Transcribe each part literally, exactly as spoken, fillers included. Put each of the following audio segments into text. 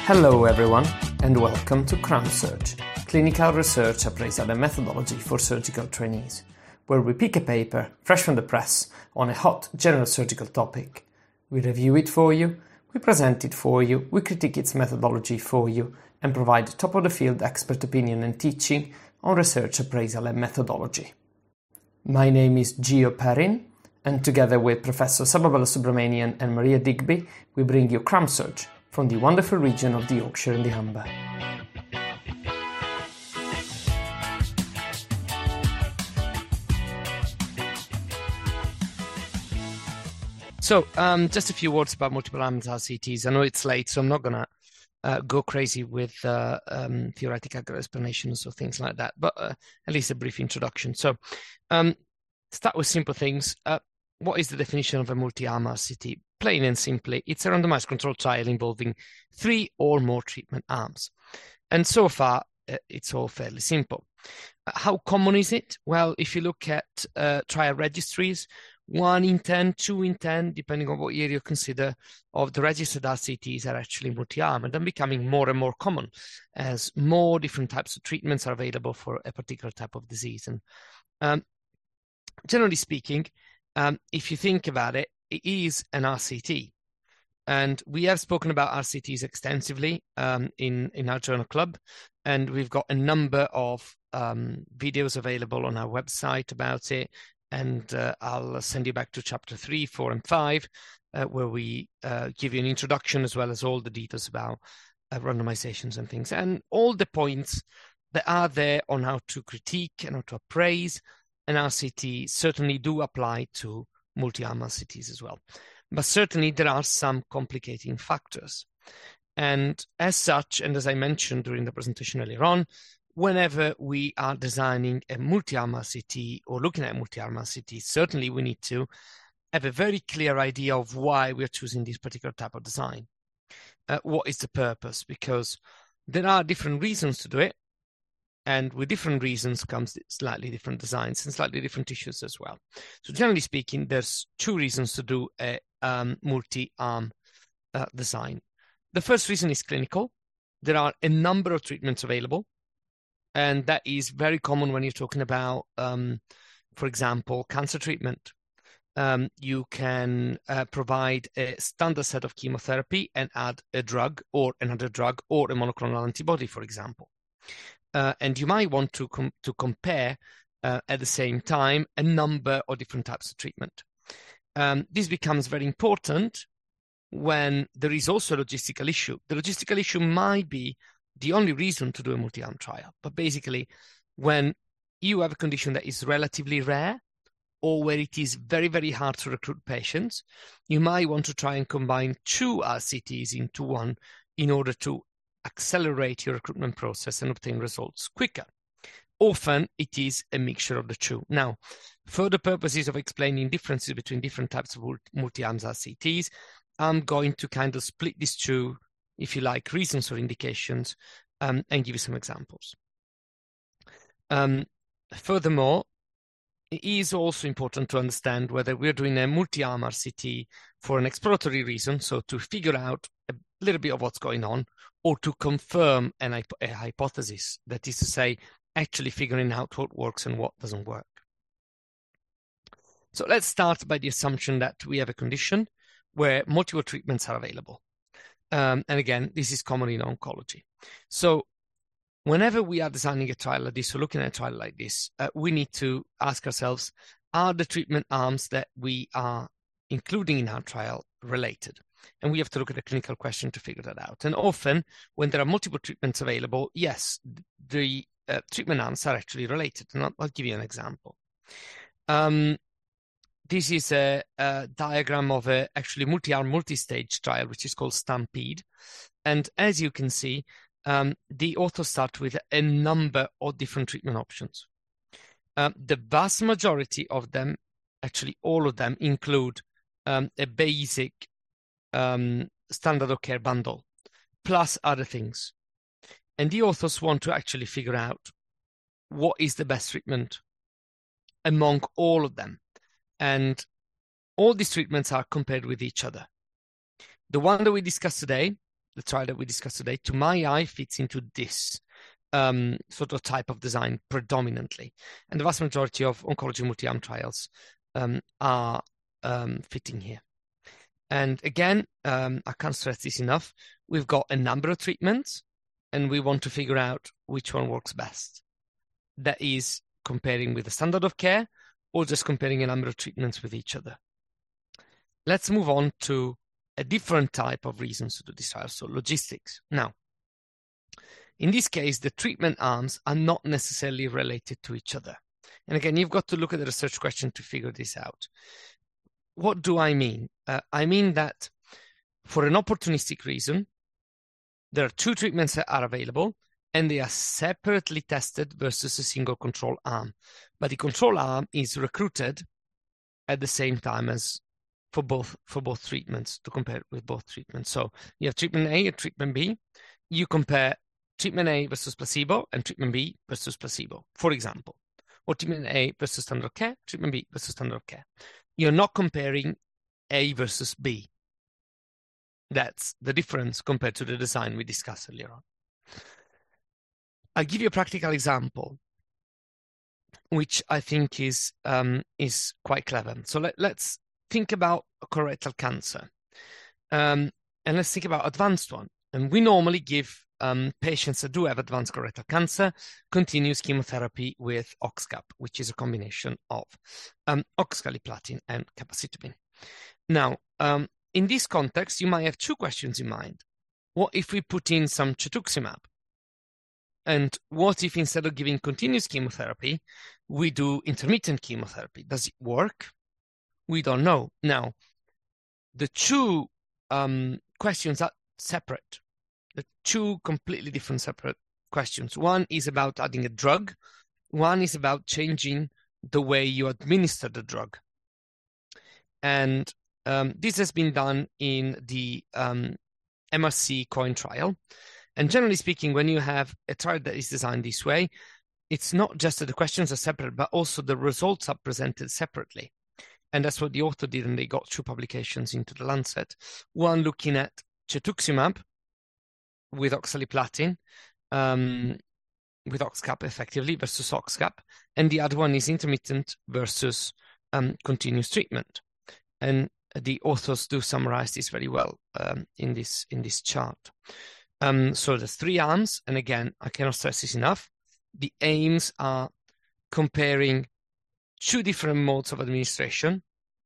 Hello everyone, and welcome to CramSearch, clinical research appraisal and methodology for surgical trainees, where we pick a paper fresh from the press on a hot general surgical topic. We review it for you, we present it for you, we critique its methodology for you, and provide top-of-the-field expert opinion and teaching on research appraisal and methodology. My name is Gio Perrin, and together with Professor Saba Balasubramanian and Maria Digby, we bring you CramSearch from the wonderful region of the Yorkshire and the Humber. So, um, just a few words about multiple arms R C Ts. I know it's late, so I'm not going to uh, go crazy with uh, um, theoretical explanations or things like that, but uh, at least a brief introduction. So, um, start with simple things. Uh, what is the definition of a multi-arm R C T? Plain and simply, it's a randomized controlled trial involving three or more treatment arms. And so far, uh, it's all fairly simple. Uh, how common is it? Well, if you look at uh, trial registries, one in ten, two in ten, depending on what year you consider, of the registered R C Ts are actually multi-arm, and then becoming more and more common as more different types of treatments are available for a particular type of disease. And um, generally speaking, um, if you think about it, it is an R C T. And we have spoken about R C Ts extensively um, in, in our journal club. And we've got a number of um, videos available on our website about it. And uh, I'll send you back to chapter three, four, and five, uh, where we uh, give you an introduction as well as all the details about uh, randomizations and things. And all the points that are there on how to critique and how to appraise an R C T certainly do apply to multi-arm R C Ts as well. But certainly there are some complicating factors. And as such, and as I mentioned during the presentation earlier on, whenever we are designing a multi-arm R C T or looking at a multi-arm R C T, certainly we need to have a very clear idea of why we're choosing this particular type of design. Uh, what is the purpose? Because there are different reasons to do it. And with different reasons comes slightly different designs and slightly different tissues as well. So generally speaking, there's two reasons to do a um, multi-arm uh, design. The first reason is clinical. There are a number of treatments available. And that is very common when you're talking about, um, for example, cancer treatment. Um, you can uh, provide a standard set of chemotherapy and add a drug or another drug or a monoclonal antibody, for example. Uh, and you might want to com- to compare uh, at the same time a number of different types of treatment. Um, this becomes very important when there is also a logistical issue. The logistical issue might be the only reason to do a multi-arm trial, but basically when you have a condition that is relatively rare or where it is very, very hard to recruit patients, you might want to try and combine two R C Ts into one in order to accelerate your recruitment process and obtain results quicker. Often it is a mixture of the two. Now, for the purposes of explaining differences between different types of multi-arm R C Ts, I'm going to kind of split these two, if you like, reasons or indications, um, and give you some examples. Um, furthermore, it is also important to understand whether we're doing a multi-arm R C T for an exploratory reason, so to figure out a little bit of what's going on, or to confirm an, a hypothesis, that is to say, actually figuring out what works and what doesn't work. So let's start by the assumption that we have a condition where multiple treatments are available. Um, and again, this is common in oncology. So whenever we are designing a trial like this or looking at a trial like this, uh, we need to ask ourselves, are the treatment arms that we are including in our trial related? And we have to look at the clinical question to figure that out. And often, when there are multiple treatments available, yes, the uh, treatment arms are actually related. And I'll, I'll give you an example. Um, this is a, a diagram of a actually multi-arm, multi-stage trial, which is called STAMPEDE. And as you can see, um, the authors start with a number of different treatment options. Um, the vast majority of them, actually all of them, include um, a basic Um, standard of care bundle, plus other things. And the authors want to actually figure out what is the best treatment among all of them. And all these treatments are compared with each other. The one that we discussed today, the trial that we discussed today, to my eye, fits into this um, sort of type of design predominantly. And the vast majority of oncology multi-arm trials um, are um, fitting here. And again, um, I can't stress this enough. We've got a number of treatments, and we want to figure out which one works best. That is comparing with the standard of care, or just comparing a number of treatments with each other. Let's move on to a different type of reasons to do this trial, so logistics. Now, in this case, the treatment arms are not necessarily related to each other. And again, you've got to look at the research question to figure this out. What do I mean? Uh, I mean that for an opportunistic reason, there are two treatments that are available, and they are separately tested versus a single control arm. But the control arm is recruited at the same time as for both for both treatments, to compare with both treatments. So you have treatment A and treatment B. You compare treatment A versus placebo and treatment B versus placebo, for example. Or treatment A versus standard of care, treatment B versus standard of care. You're not comparing A versus B. That's the difference compared to the design we discussed earlier on. I'll give you a practical example, which I think is um, is quite clever. So let, let's think about colorectal cancer. Um, and let's think about advanced one. And we normally give um, patients that do have advanced colorectal cancer continuous chemotherapy with Oxcap, which is a combination of um, oxaliplatin and capecitabine. Now, um, in this context, you might have two questions in mind. What if we put in some cetuximab? And what if instead of giving continuous chemotherapy, we do intermittent chemotherapy? Does it work? We don't know. Now, the two um, questions are separate. The two completely different separate questions. One is about adding a drug. One is about changing the way you administer the drug. And um, this has been done in the um, M R C COIN trial. And generally speaking, when you have a trial that is designed this way, it's not just that the questions are separate, but also the results are presented separately. And that's what the author did, and they got two publications into the Lancet. One looking at cetuximab with oxaliplatin, um, with Oxcap effectively versus Oxcap, and the other one is intermittent versus um, continuous treatment. And the authors do summarize this very well um, in this in this chart. Um, so there's three arms, and again, I cannot stress this enough. The aims are comparing two different modes of administration,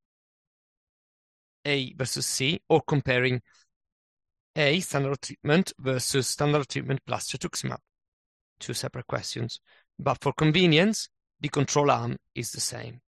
A versus C, or comparing A, standard of treatment, versus standard of treatment plus cetuximab. Two separate questions. But for convenience, the control arm is the same.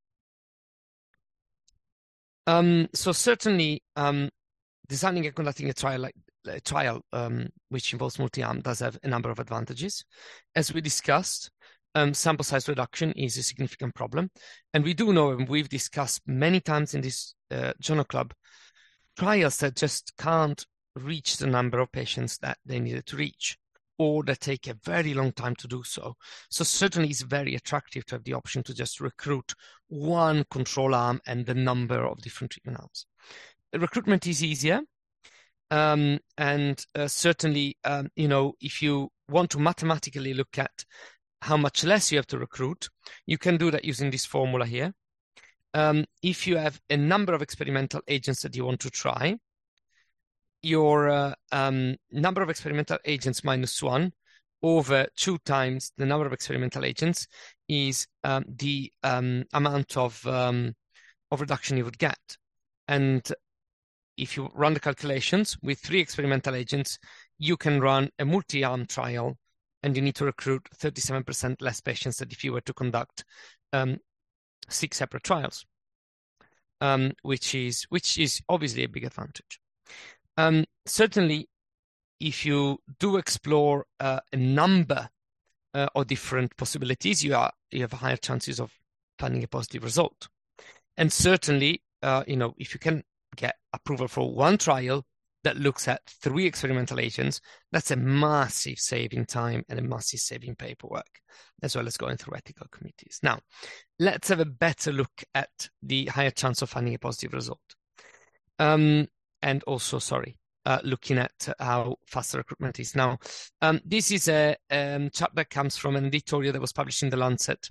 Um, so certainly, um, designing and conducting a trial like a trial um, which involves multi-arm does have a number of advantages. As we discussed, um, sample size reduction is a significant problem. And we do know, and we've discussed many times in this uh, journal club, trials that just can't reach the number of patients that they needed to reach, or that take a very long time to do so. So certainly it's very attractive to have the option to just recruit one control arm and the number of different treatment arms. The recruitment is easier. Um, and uh, certainly, um, you know, if you want to mathematically look at how much less you have to recruit, you can do that using this formula here. Um, if you have a number of experimental agents that you want to try, your uh, um, number of experimental agents minus one over two times the number of experimental agents is um, the um, amount of, um, of reduction you would get. And if you run the calculations with three experimental agents, you can run a multi-arm trial, and you need to recruit thirty-seven percent less patients than if you were to conduct um, six separate trials, um, which is which is obviously a big advantage. Um, certainly, if you do explore uh, a number uh, of different possibilities, you are you have higher chances of finding a positive result. And certainly, uh, you know, if you can get approval for one trial that looks at three experimental agents, that's a massive saving time and a massive saving paperwork, as well as going through ethical committees. Now, let's have a better look at the higher chance of finding a positive result. Um, and also, sorry, uh, looking at how fast the recruitment is. Now, um, this is a um, chart that comes from an editorial that was published in The Lancet,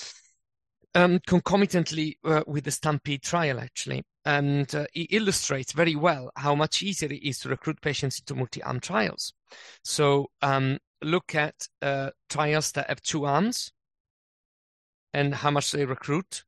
um, concomitantly uh, with the STAMPEDE trial, actually. And uh, it illustrates very well how much easier it is to recruit patients into multi-arm trials. So um, look at uh, trials that have two arms and how much they recruit.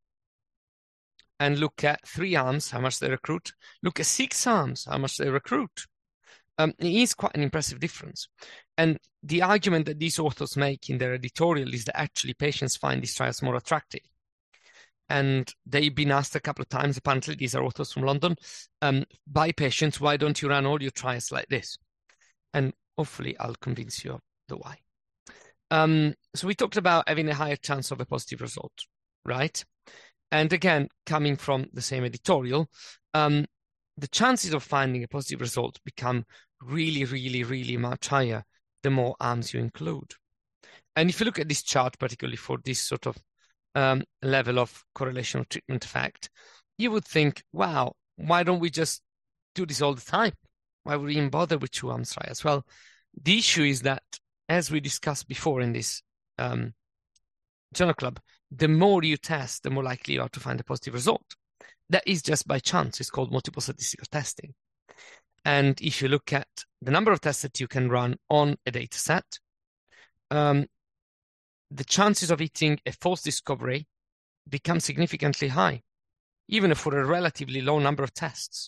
And look at three arms, how much they recruit. Look at six arms, how much they recruit. Um, it is quite an impressive difference. And the argument that these authors make in their editorial is that actually patients find these trials more attractive. And they've been asked a couple of times, apparently these are authors from London, um, by patients, why don't you run all your trials like this? And hopefully I'll convince you of the why. Um, so we talked about having a higher chance of a positive result, right? And again, coming from the same editorial, um, the chances of finding a positive result become really, really, really much higher the more arms you include. And if you look at this chart, particularly for this sort of um, level of correlation or treatment effect, you would think, wow, why don't we just do this all the time? Why would we even bother with two arms trials? Well, the issue is that, as we discussed before in this um, journal club, the more you test, the more likely you are to find a positive result. That is just by chance. It's called multiple statistical testing. And if you look at the number of tests that you can run on a data set, um, the chances of hitting a false discovery become significantly high, even for a relatively low number of tests.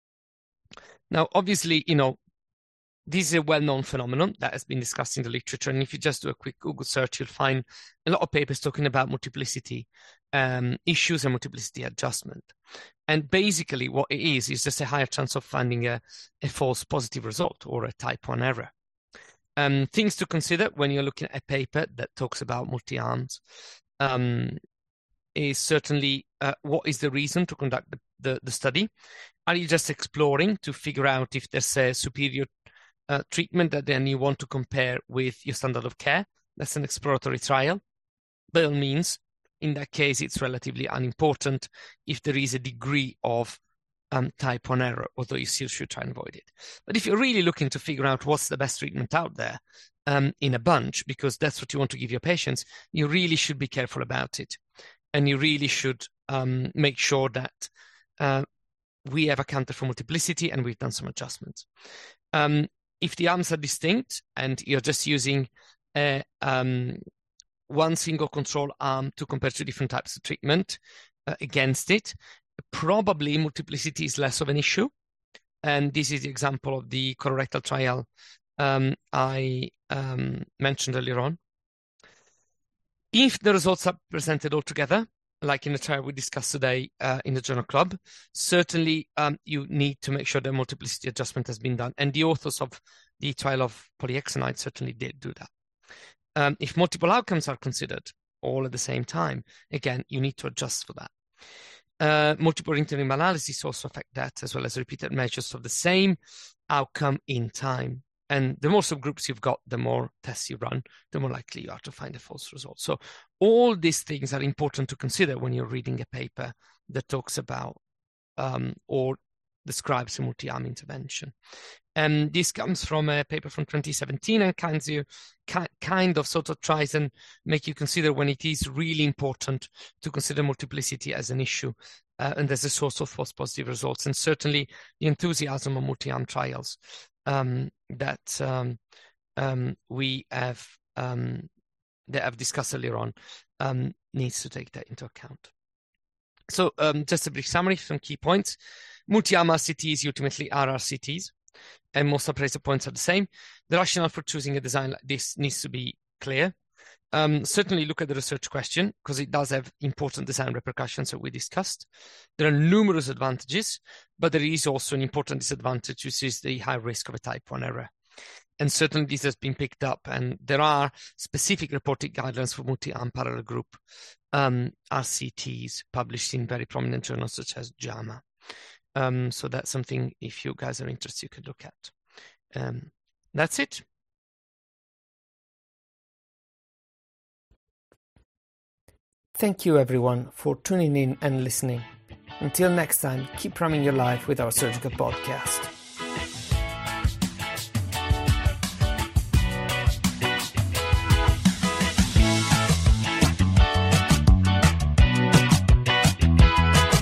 Now, obviously, you know, this is a well-known phenomenon that has been discussed in the literature. And if you just do a quick Google search, you'll find a lot of papers talking about multiplicity um, issues and multiplicity adjustment. And basically what it is, is just a higher chance of finding a, a false positive result or a type one error. Um, things to consider when you're looking at a paper that talks about multi-arms um, is certainly uh, what is the reason to conduct the, the, the study? Are you just exploring to figure out if there's a superior Uh, treatment that then you want to compare with your standard of care? That's an exploratory trial. By all means, in that case, it's relatively unimportant if there is a degree of um, type one error, although you still should try and avoid it. But if you're really looking to figure out what's the best treatment out there um, in a bunch, because that's what you want to give your patients, you really should be careful about it. And you really should um, make sure that uh, we have accounted for multiplicity and we've done some adjustments. Um, If the arms are distinct and you're just using a, um, one single control arm to compare to different types of treatment uh, against it, probably multiplicity is less of an issue. And this is the example of the colorectal trial um, I um, mentioned earlier on. If the results are presented all together, like in the trial we discussed today uh, in the Journal Club, certainly um, you need to make sure that multiplicity adjustment has been done. And the authors of the trial of polyhexanide certainly did do that. Um, if multiple outcomes are considered all at the same time, again, you need to adjust for that. Uh, multiple interim analysis also affect that, as well as repeated measures of the same outcome in time. And the more subgroups you've got, the more tests you run, the more likely you are to find a false result. So all these things are important to consider when you're reading a paper that talks about um, or describes a multi-arm intervention. And this comes from a paper from twenty seventeen and kinds of, kind of sort of tries and make you consider when it is really important to consider multiplicity as an issue uh, and as a source of false positive results. And certainly the enthusiasm of multi-arm trials Um, that um, um, we have um, that I've discussed earlier on um, needs to take that into account. So um, just a brief summary, some key points. Multi-arm R C Ts ultimately are R C Ts, and most appraisal points are the same. The rationale for choosing a design like this needs to be clear. Um, certainly look at the research question, because it does have important design repercussions that we discussed. There are numerous advantages, but there is also an important disadvantage, which is the high risk of a type one error. And certainly this has been picked up, and there are specific reporting guidelines for multi-arm parallel group um, R C Ts published in very prominent journals such as JAMA. Um, so that's something, if you guys are interested, you could look at. Um, that's it. Thank you everyone for tuning in and listening. Until next time, keep running your life with our surgical podcast.